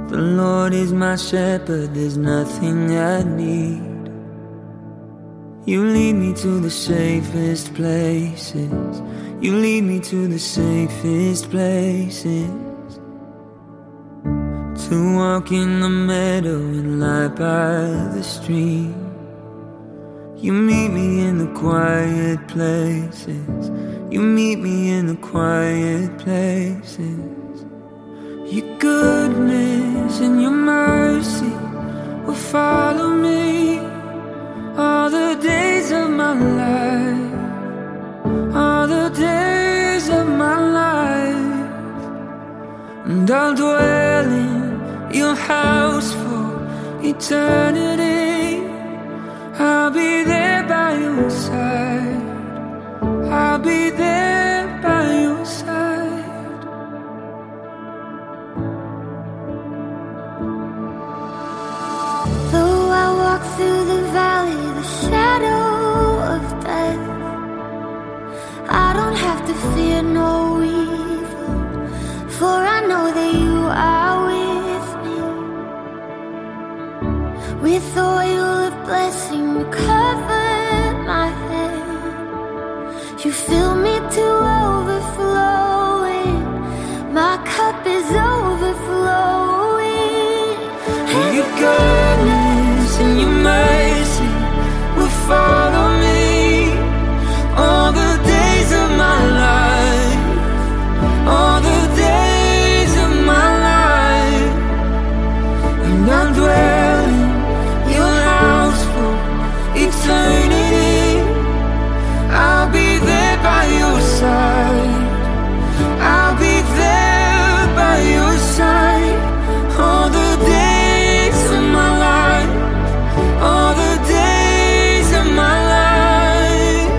The Lord is my shepherd, there's nothing I need. You lead me to the safest places. You lead me to the safest places. To walk in the meadow and lie by the stream. You meet me in the quiet places. You meet me in the quiet places. Your goodness and your mercy will follow me all the days of my life, all the days of my life. And I'll dwell in your house for eternity. I'll be there by your side. I'll be there by your side. Though I walk through the valley, the shadow of death, I don't have to fear no evil, for I know that you are with me. With oil of blessing you cover my head. You fill me to overflowing. My cup is overflowing. Your goodness and your mercy will follow me all the days of my life, all the days of my life. And I'm dwelling in your house for eternity. I'll be there by your side. I'll be there by your side all the days of my life, all the days of my life.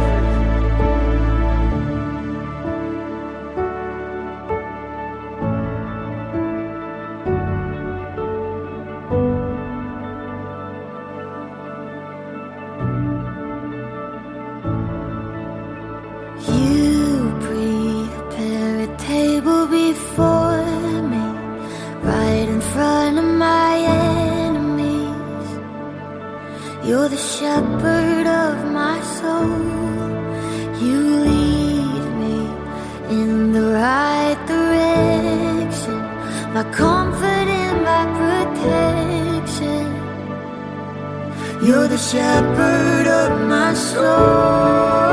You prepare a table before me, right in front of my enemies. You're the shepherd of my soul. You lead me in the right direction, my comfort and my protection. You're the shepherd of my soul.